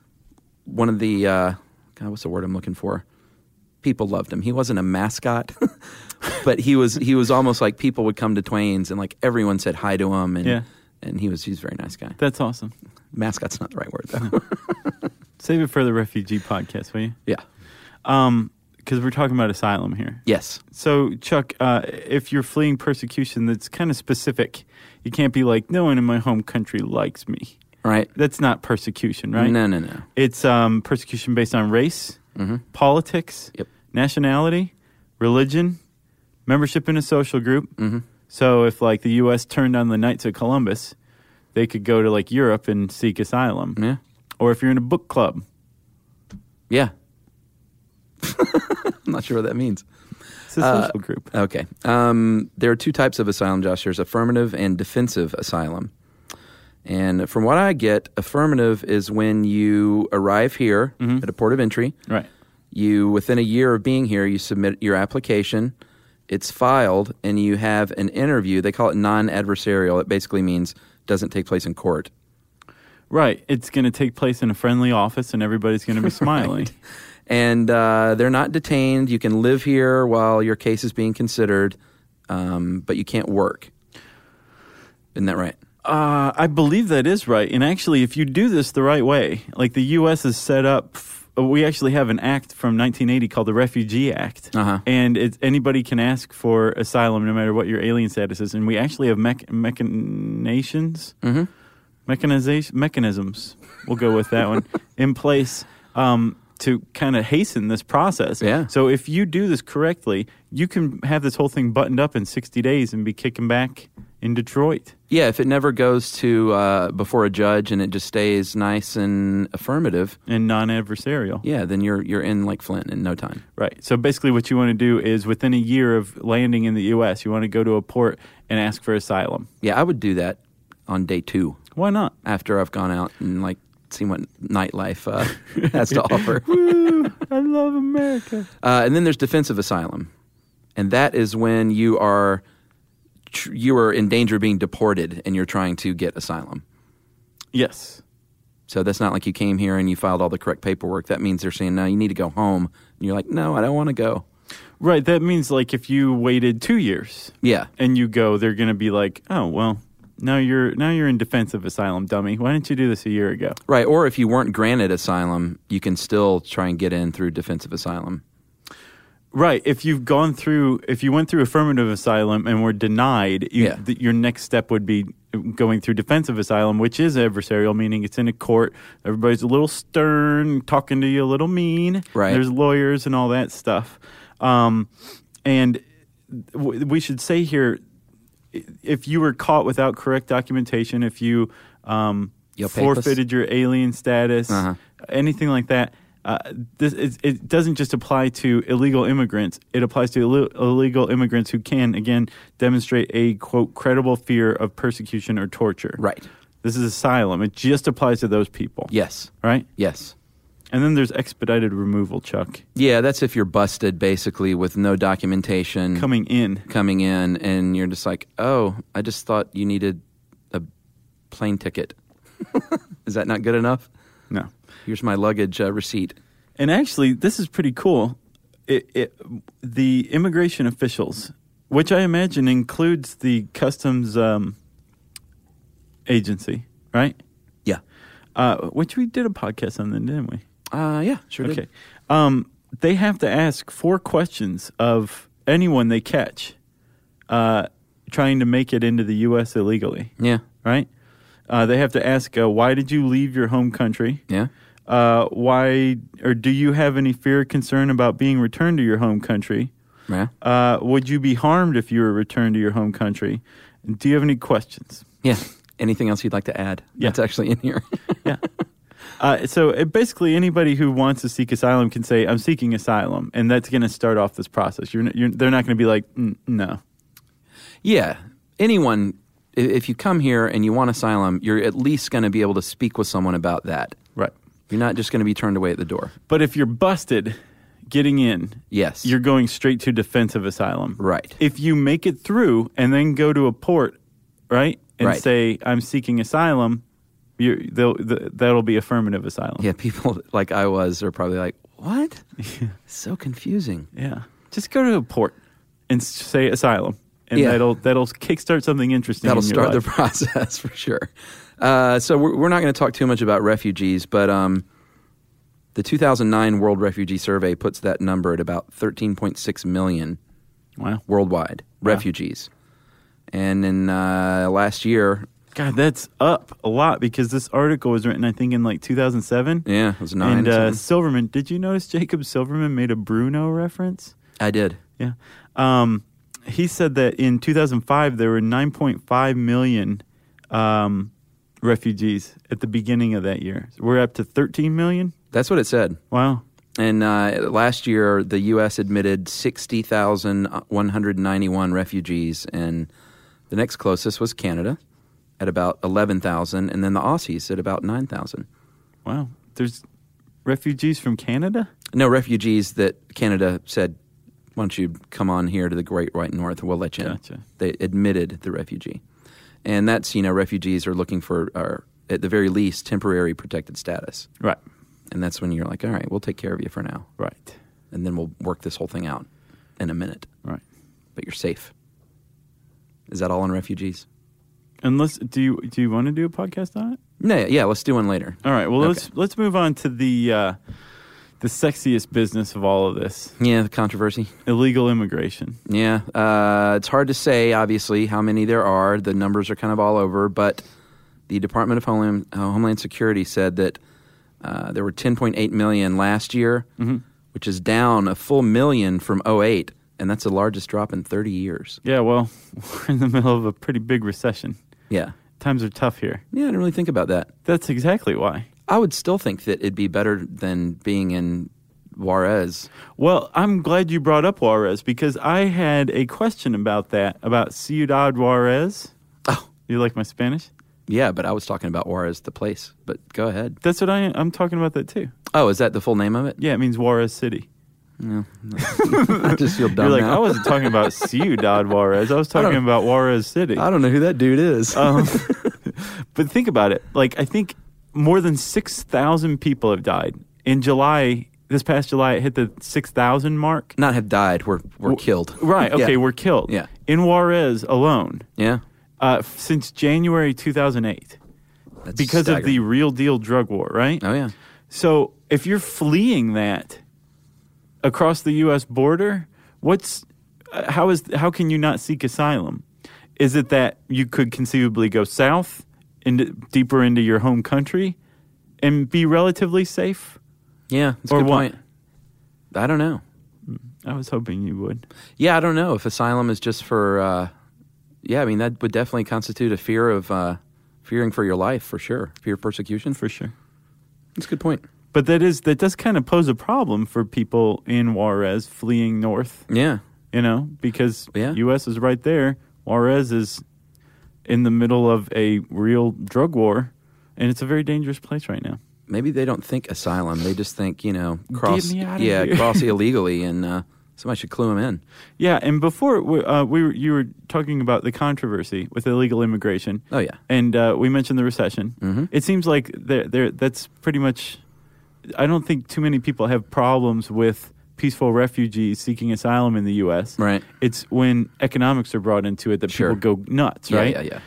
one of the, God, what's the word I'm looking for? People loved him. He wasn't a mascot, but he was almost like people would come to Twain's and like everyone said hi to him. And, and he's a very nice guy. That's awesome. Mascot's not the right word, though. Save it for the refugee podcast, will you? Yeah. Because we're talking about asylum here. Yes. So, Chuck, if you're fleeing persecution that's kind of specific, you can't be like, no one in my home country likes me. Right. That's not persecution, right? No. It's persecution based on race, politics, nationality, religion, membership in a social group. So if like the U.S. turned on the Knights of Columbus, they could go to like Europe and seek asylum. Yeah. Or if you're in a book club. Yeah. I'm not sure what that means. It's a social group. Okay. There are two types of asylum, Josh. There's affirmative and defensive asylum. And from what I get, affirmative is when you arrive here at a port of entry. Right. You, within a year of being here, you submit your application. It's filed, and you have an interview. They call it non-adversarial. It basically means doesn't take place in court. Right. It's going to take place in a friendly office, and everybody's going to be smiling. Right. And they're not detained. You can live here while your case is being considered, but you can't work. Isn't that right? I believe that is right. And actually, if you do this the right way, like the U.S. is set up, we actually have an act from 1980 called the Refugee Act. And anybody can ask for asylum no matter what your alien status is. And we actually have mechanisms, we'll go with that one, in place to kind of hasten this process. Yeah. So if you do this correctly, you can have this whole thing buttoned up in 60 days and be kicking back in Detroit. Yeah, if it never goes to before a judge and it just stays nice and affirmative. And non-adversarial. Yeah, then you're in like Flint in no time. Right. So basically what you want to do is within a year of landing in the U.S., you want to go to a port and ask for asylum. Yeah, I would do that on day 2. Why not? After I've gone out and like seen what nightlife has to offer. Woo, I love America. And then there's defensive asylum. And that is when you are in danger of being deported and you're trying to get asylum. Yes. So that's not like you came here and you filed all the correct paperwork. That means they're saying, no, you need to go home. And you're like, no, I don't want to go. Right. That means like if you waited 2 years and you go, they're going to be like, oh, well, now you're in defensive asylum, dummy. Why didn't you do this a year ago? Right. Or if you weren't granted asylum, you can still try and get in through defensive asylum. Right. If you went through affirmative asylum and were denied, your next step would be going through defensive asylum, which is adversarial, meaning it's in a court. Everybody's a little stern, talking to you a little mean. Right. There's lawyers and all that stuff. And we should say here, if you were caught without correct documentation, if you forfeited your alien status, anything like that, it doesn't just apply to illegal immigrants. It applies to illegal immigrants who can, again, demonstrate a, quote, credible fear of persecution or torture. Right. This is asylum. It just applies to those people. Yes. Right? Yes. And then there's expedited removal, Chuck. Yeah, that's if you're busted, basically, with no documentation. Coming in, and you're just like, oh, I just thought you needed a plane ticket. Is that not good enough? No. Here's my luggage receipt. And actually, this is pretty cool. The immigration officials, which I imagine includes the customs agency, right? Yeah. Which we did a podcast on then, didn't we? Yeah, sure did. Okay. They have to ask 4 questions of anyone they catch trying to make it into the U.S. illegally. Yeah. Right? They have to ask, why did you leave your home country? Yeah. Why, or do you have any fear or concern about being returned to your home country? Yeah. Would you be harmed if you were returned to your home country? Do you have any questions? Yeah. Anything else you'd like to add? Yeah. That's actually in here. Yeah. So basically anybody who wants to seek asylum can say, I'm seeking asylum. And that's going to start off this process. They're not going to be like, no. Yeah. Anyone, if you come here and you want asylum, you're at least going to be able to speak with someone about that. Right. You're not just going to be turned away at the door. But if you're busted getting in, yes, you're going straight to defensive asylum. Right. If you make it through and then go to a port, right, and say, I'm seeking asylum, that'll be affirmative asylum. Yeah, people like I was are probably like, what? So confusing. Yeah. Just go to a port and say asylum. And that'll kickstart something interesting. That'll in your start the life. process for sure. So we're not going to talk too much about refugees, but the 2009 World Refugee Survey puts that number at about 13.6 million worldwide refugees. And in last year, God, that's up a lot because this article was written, I think, in like 2007. Yeah, it was 9. And Silverman, did you notice Jacob Silverman made a Bruno reference? I did. Yeah. He said that in 2005 there were 9.5 million refugees at the beginning of that year. So we're up to 13 million? That's what it said. Wow. And last year, the U.S. admitted 60,191 refugees, and the next closest was Canada at about 11,000, and then the Aussies at about 9,000. Wow. There's refugees from Canada? No, refugees that Canada said, why don't you come on here to the Great White North, we'll let you in. Gotcha. They admitted the refugee. And that's, refugees are looking for, at the very least, temporary protected status. Right. And that's when you're like, all right, we'll take care of you for now. Right. And then we'll work this whole thing out in a minute. Right. But you're safe. Is that all on refugees? Unless, do you want to do a podcast on it? No, yeah, let's do one later. All right. Well, Okay. let's move on to the sexiest business of all of this. Yeah, the controversy. Illegal immigration. Yeah, it's hard to say, obviously, how many there are. The numbers are kind of all over, but the Department of Homeland Security said that there were 10.8 million last year, which is down a full million from 2008, and that's the largest drop in 30 years. Yeah, well, we're in the middle of a pretty big recession. Yeah. Times are tough here. Yeah, I didn't really think about that. That's exactly why. I would still think that it'd be better than being in Juarez. Well, I'm glad you brought up Juarez because I had a question about that, about Ciudad Juarez. Oh. You like my Spanish? Yeah, but I was talking about Juarez, the place. But go ahead. That's what I'm talking about that too. Oh, is that the full name of it? Yeah, it means Juarez City. No. I just feel dumb You're like, now. I wasn't talking about Ciudad Juarez. I was talking about Juarez City. I don't know who that dude is. But think about it. Like, I think more than 6,000 people have died. In July, this past July, it hit the 6,000 mark. Not have died. We're killed. Right. Okay, Yeah. we're killed. Yeah. In Juarez alone, Yeah. since January 2008, That's because of the staggering. real deal drug war, right? Oh, yeah. So if you're fleeing that across the U.S. border, how can you not seek asylum? Is it that you could conceivably go south, deeper into your home country, and be relatively safe? Yeah, that's a Or good what? point. I don't know. I was hoping you would. Yeah, I don't know if asylum is just for. That would definitely constitute a fear of fearing for your life for sure. Fear of persecution For sure. That's a good point. But that does kind of pose a problem for people in Juarez fleeing north, Yeah, because Yeah. U.S. is right there. Juarez is in the middle of a real drug war, and it's a very dangerous place right now. maybe they don't think asylum. They just think cross. Get me out of here. Cross illegally, and somebody should clue them in. Yeah, and before you were talking about the controversy with illegal immigration. Oh yeah, And we mentioned the recession. Mm-hmm. It seems like that's pretty much. I don't think too many people have problems with peaceful refugees seeking asylum in the U.S. Right. It's when economics are brought into it that Sure. people go nuts, yeah, right? yeah.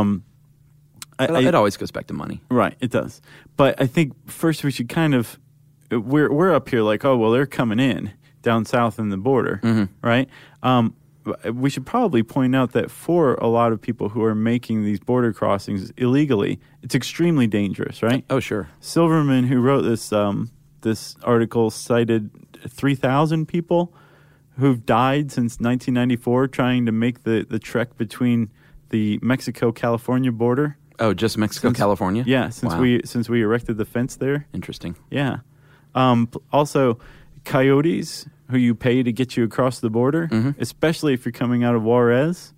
It It always goes back to money. Right, it does. But I think first we should kind of we're up here like, oh well, they're coming in down south in the border, right? We should probably point out that for a lot of people who are making these border crossings illegally, it's extremely dangerous, right? Oh sure. Silverman, who wrote this article, cited 3,000 people who've died since 1994 trying to make the trek between the Mexico-California border. Oh, just Mexico, California? Yeah, since Wow. we erected the fence there. Interesting. Yeah. Also, coyotes who you pay to get you across the border, especially if you're coming out of Juarez,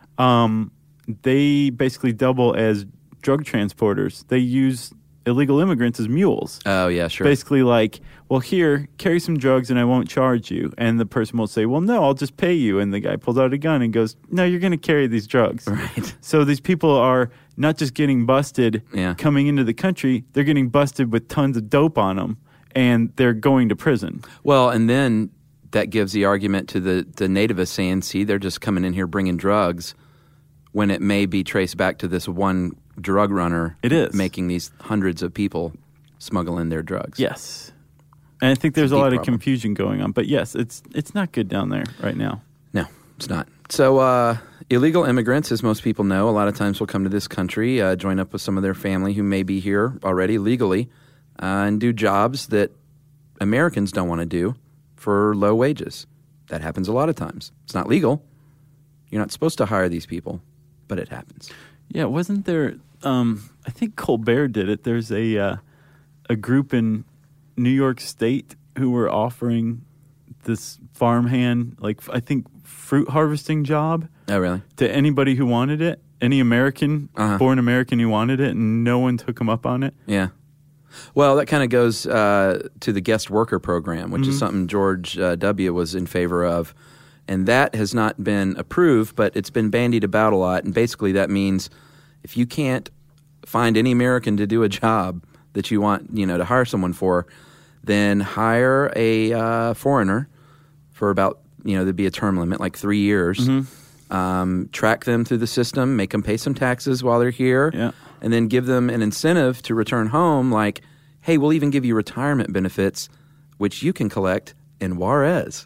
they basically double as drug transporters. They use illegal immigrants as mules. Oh yeah, sure. Basically like, well, here, carry some drugs and I won't charge you. And the person will say, well, no, I'll just pay you. And the guy pulls out a gun and goes, no, you're going to carry these drugs. Right. So these people are not just getting busted Yeah. coming into the country, they're getting busted with tons of dope on them, and they're going to prison. Well, and then that gives the argument to the nativists saying, see, they're just coming in here bringing drugs when it may be traced back to this one drug runner. It is. Making these hundreds of people smuggle in their drugs. Yes. And I think there's a deep lot of problem. confusion going on. But yes, it's not good down there right now. No. It's not. So illegal immigrants, as most people know, a lot of times will come to this country, join up with some of their family who may be here already legally, and do jobs that Americans don't want to do for low wages. That happens a lot of times. It's not legal. You're not supposed to hire these people, but it happens. Yeah, wasn't there, I think Colbert did it. There's a group in New York State who were offering this farmhand, like I think fruit harvesting job. Oh, really? To anybody who wanted it, any American, born American who wanted it, and no one took him up on it. Yeah. Well, that kind of goes to the guest worker program, which is something George W. was in favor of. And that has not been approved, but it's been bandied about a lot. And basically that means if you can't find any American to do a job that you want, to hire someone for, then hire a foreigner for about, there'd be a term limit, like 3 years. Track them through the system, make them pay some taxes while they're here, and then give them an incentive to return home, like, hey, we'll even give you retirement benefits, which you can collect in Juarez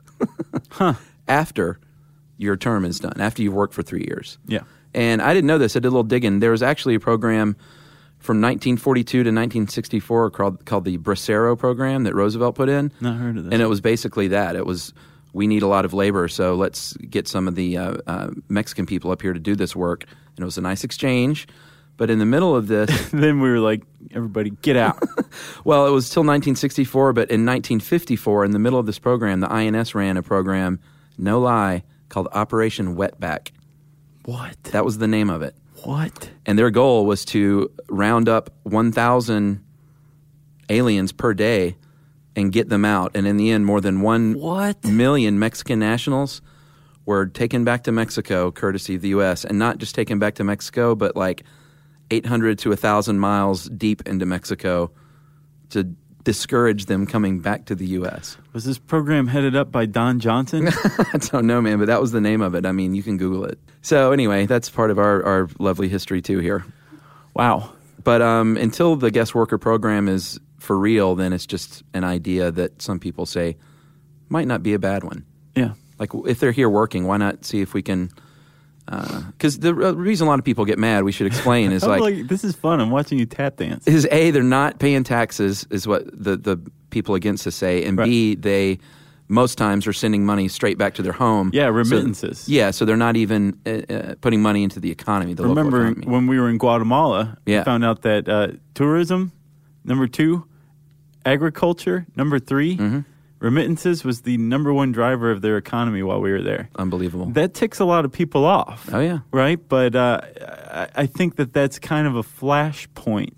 after your term is done, after you've worked for 3 years. Yeah. And I didn't know this. I did a little digging. There was actually a program from 1942 to 1964 called the Bracero program that Roosevelt put in. Not heard of this. And it was basically that. It was, we need a lot of labor, so let's get some of the Mexican people up here to do this work. And it was a nice exchange. But in the middle of this... then we were like, everybody, get out. Well, it was till 1964, but in 1954, in the middle of this program, the INS ran a program, no lie, called Operation Wetback. What? That was the name of it. What? And their goal was to round up 1,000 aliens per day and get them out. And in the end, more than 1 million Mexican nationals were taken back to Mexico, courtesy of the U.S., and not just taken back to Mexico, but like 800 to 1,000 miles deep into Mexico to discourage them coming back to the U.S. Was this program headed up by Don Johnson? I don't know, man, but that was the name of it. I mean, you can Google it. So anyway, that's part of our lovely history too here. Wow. But until the guest worker program is for real, then it's just an idea that some people say might not be a bad one. Yeah. Like if they're here working, why not see if we can... Because the reason a lot of people get mad, we should explain, is like this is fun. I'm watching you tap dance. Is A, they're not paying taxes, is what the people against us say, and B, they most times are sending money straight back to their home. Yeah, remittances. So they're not even putting money into the economy. The Remember local economy. when we were in Guatemala, we found out that tourism, number 2, agriculture, number 3. Remittances was the number 1 driver of their economy while we were there. Unbelievable. That ticks a lot of people off. Oh, yeah. Right? But I think that's kind of a flashpoint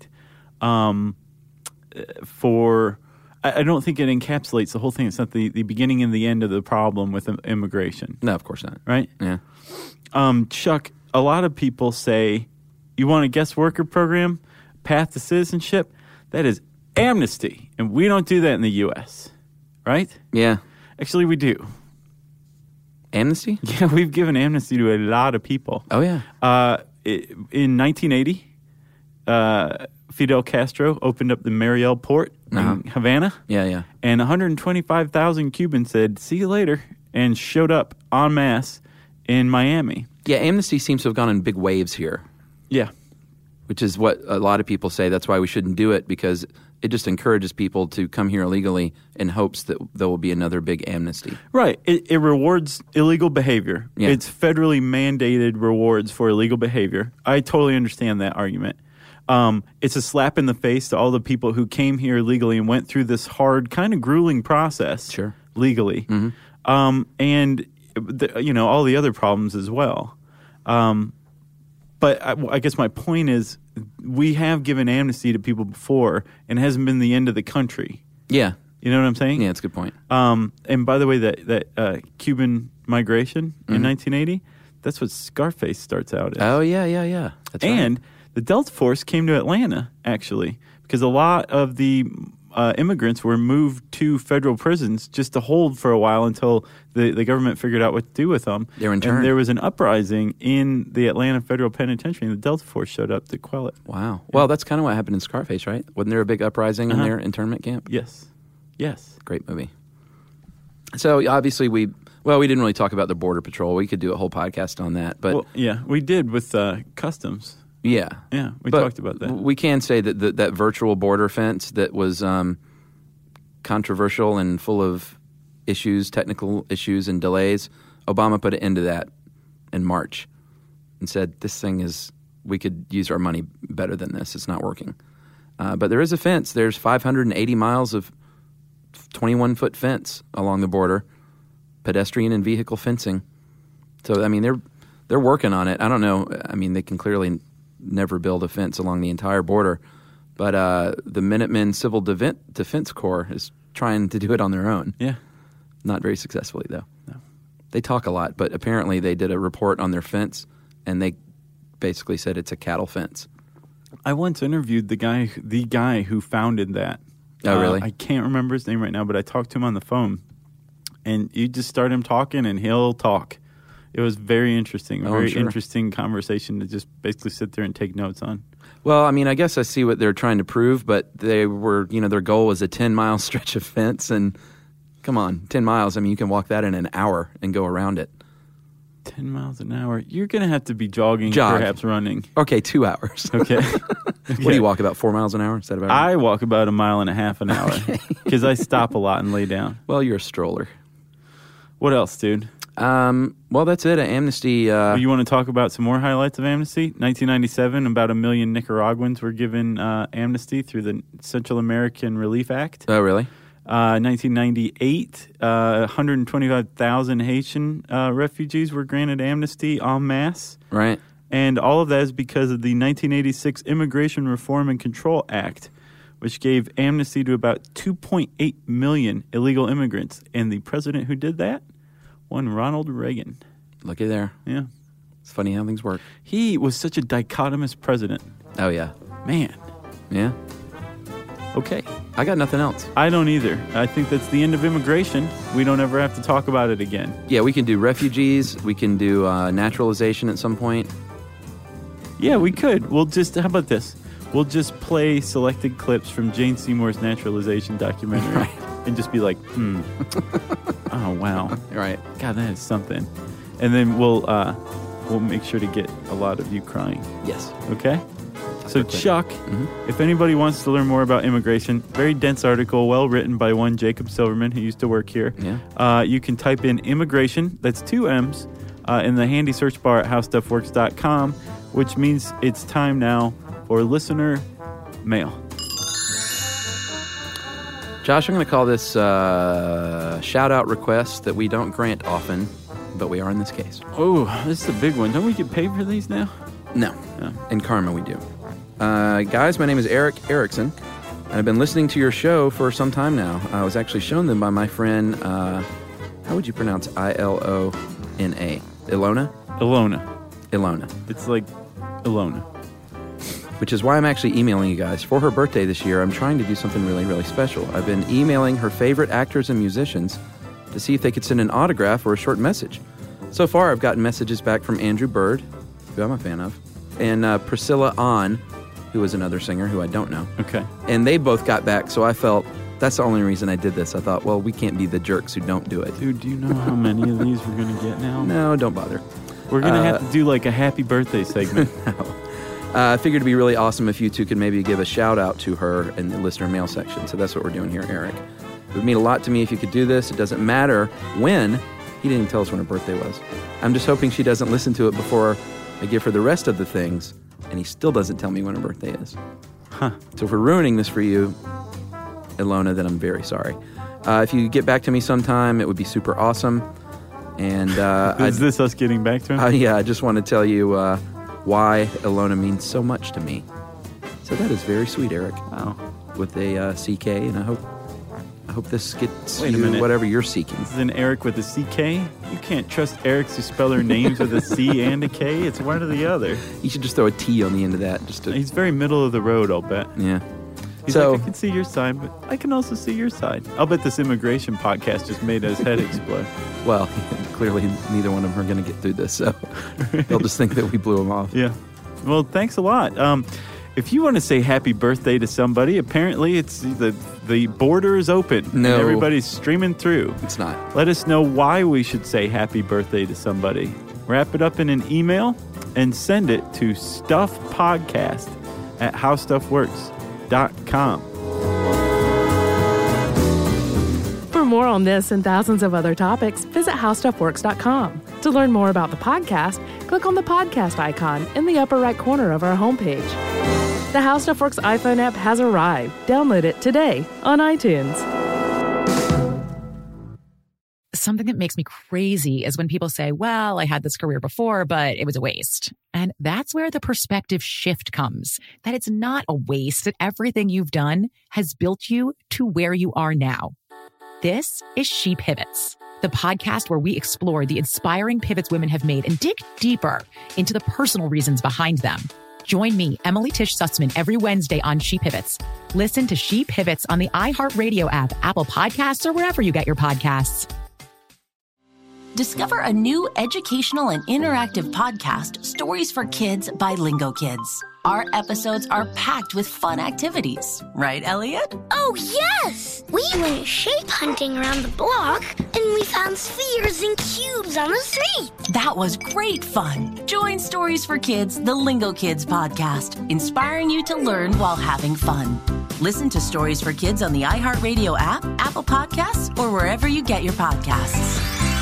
for... I don't think it encapsulates the whole thing. It's not the beginning and the end of the problem with immigration. No, of course not. Right? Yeah. Chuck, a lot of people say, you want a guest worker program, path to citizenship? That is amnesty. And we don't do that in the U.S., right? Yeah. Actually, we do. Amnesty? Yeah, we've given amnesty to a lot of people. Oh, yeah. In 1980, Fidel Castro opened up the Mariel port in Havana. Yeah, yeah. And 125,000 Cubans said, see you later, and showed up en masse in Miami. Yeah, amnesty seems to have gone in big waves here. Yeah. Which is what a lot of people say. That's why we shouldn't do it, because it just encourages people to come here illegally in hopes that there will be another big amnesty. Right. It rewards illegal behavior. Yeah. It's federally mandated rewards for illegal behavior. I totally understand that argument. It's a slap in the face to all the people who came here legally and went through this hard, kind of grueling process legally. And, all the other problems as well. But I guess my point is we have given amnesty to people before, and it hasn't been the end of the country. Yeah. You know what I'm saying? Yeah, that's a good point. And by the way, that Cuban migration in 1980, that's what Scarface starts out as. Oh, yeah. That's right. And the Delta Force came to Atlanta, actually, because a lot of the immigrants were moved to federal prisons just to hold for a while until the government figured out what to do with them. They were interned. And there was an uprising in the Atlanta Federal Penitentiary, and the Delta Force showed up to quell it. Wow. Yeah. Well, that's kind of what happened in Scarface, right? Wasn't there a big uprising in their internment camp? Yes. Great movie. So obviously we Well, we didn't really talk about the Border Patrol. We could do a whole podcast on that. But yeah, we did with Customs. Yeah. Yeah, we talked about that. We can say that that virtual border fence that was controversial and full of issues, technical issues and delays, Obama put an end to that in March and said, we could use our money better than this. It's not working. But there is a fence. There's 580 miles of 21-foot fence along the border, pedestrian and vehicle fencing. So, I mean, they're working on it. I don't know. I mean, they can clearly never build a fence along the entire border. But the Minutemen Civil Defense Corps is trying to do it on their own. Yeah. Not very successfully, though. No. They talk a lot, but apparently they did a report on their fence, and they basically said it's a cattle fence. I once interviewed the guy who founded that. Oh, really? I can't remember his name right now, but I talked to him on the phone. And you just start him talking, and he'll talk. It was very interesting, interesting conversation to just basically sit there and take notes on. Well, I mean, I guess I see what they're trying to prove, but they were, their goal was a 10-mile stretch of fence, and come on, 10 miles. I mean, you can walk that in an hour and go around it. 10 miles an hour. You're going to have to be jogging, perhaps running. Okay, 2 hours. Okay. What do you walk, about 4 miles an hour? Is that about right? I walk about 1.5 miles an hour because I stop a lot and lay down. Well, you're a stroller. What else, dude? Well, that's it. Amnesty. You want to talk about some more highlights of Amnesty? 1997, about 1 million Nicaraguans were given amnesty through the Central American Relief Act. Oh, really? 1998, 125,000 Haitian refugees were granted amnesty en masse. Right. And all of that is because of the 1986 Immigration Reform and Control Act, which gave amnesty to about 2.8 million illegal immigrants. And the president who did that? One Ronald Reagan. Looky there. Yeah. It's funny how things work. He was such a dichotomous president. Oh, yeah. Man. Yeah. Okay. I got nothing else. I don't either. I think that's the end of immigration. We don't ever have to talk about it again. Yeah, we can do refugees. We can do naturalization at some point. Yeah, we could. How about this? We'll just play selected clips from Jane Seymour's naturalization documentary. Right. And just be like, oh, wow. Right. God, that is something. And then we'll make sure to get a lot of you crying. Yes. Okay? So, Chuck, if anybody wants to learn more about immigration, very dense article, well written by one Jacob Silverman, who used to work here. Yeah. You can type in immigration, that's 2 M's, in the handy search bar at howstuffworks.com, which means it's time now for listener mail. Josh, I'm going to call this shout-out request that we don't grant often, but we are in this case. Oh, this is a big one. Don't we get paid for these now? No. In Karma, we do. Guys, my name is Eric Erickson, and I've been listening to your show for some time now. I was actually shown them by my friend, how would you pronounce Ilona? Ilona? Ilona. It's like Ilona. Which is why I'm actually emailing you guys. For her birthday this year, I'm trying to do something really, really special. I've been emailing her favorite actors and musicians to see if they could send an autograph or a short message. So far, I've gotten messages back from Andrew Bird, who I'm a fan of, and Priscilla Ahn, who is another singer who I don't know. Okay. And they both got back, so I felt that's the only reason I did this. I thought, well, we can't be the jerks who don't do it. Dude, do you know how many of these we're going to get now? No, don't bother. We're going to have to do like a happy birthday segment. No. I figured it'd be really awesome if you two could maybe give a shout out to her in the listener mail section. So that's what we're doing here, Eric. It would mean a lot to me if you could do this. It doesn't matter when. He didn't even tell us when her birthday was. I'm just hoping she doesn't listen to it before I give her the rest of the things, and he still doesn't tell me when her birthday is. Huh. So if we're ruining this for you, Ilona, then I'm very sorry. If you get back to me sometime, it would be super awesome. And is this us getting back to him? Yeah, I just want to tell you why Ilona means so much to me. So that is very sweet, Eric. Wow. With a CK, and I hope this gets Wait a minute. Whatever you're seeking. This is an Eric with a CK? You can't trust Erics who spell their names with a C and a K. It's one or the other. You should just throw a T on the end of that. He's very middle of the road, I'll bet. Yeah. He's like, I can see your side, but I can also see your side. I'll bet this immigration podcast just made his head explode. Well, clearly neither one of them are going to get through this, so they'll just think that we blew them off. Yeah. Well, thanks a lot. If you want to say happy birthday to somebody, apparently it's the border is open. No. And everybody's streaming through. It's not. Let us know why we should say happy birthday to somebody. Wrap it up in an email and send it to stuffpodcast@howstuffworks.com. For more on this and thousands of other topics, visit howstuffworks.com. To learn more about the podcast, click on the podcast icon in the upper right corner of our homepage. The How Stuff Works iPhone app has arrived. Download it today on iTunes. Something that makes me crazy is when people say, well, I had this career before, but it was a waste. And that's where the perspective shift comes, that it's not a waste, that everything you've done has built you to where you are now. This is She Pivots, the podcast where we explore the inspiring pivots women have made and dig deeper into the personal reasons behind them. Join me, Emily Tish Sussman, every Wednesday on She Pivots. Listen to She Pivots on the iHeartRadio app, Apple Podcasts, or wherever you get your podcasts. Discover a new educational and interactive podcast, Stories for Kids by Lingo Kids. Our episodes are packed with fun activities. Right, Elliot? Oh, yes! We went shape hunting around the block, and we found spheres and cubes on the street. That was great fun. Join Stories for Kids, the Lingo Kids podcast, inspiring you to learn while having fun. Listen to Stories for Kids on the iHeartRadio app, Apple Podcasts, or wherever you get your podcasts.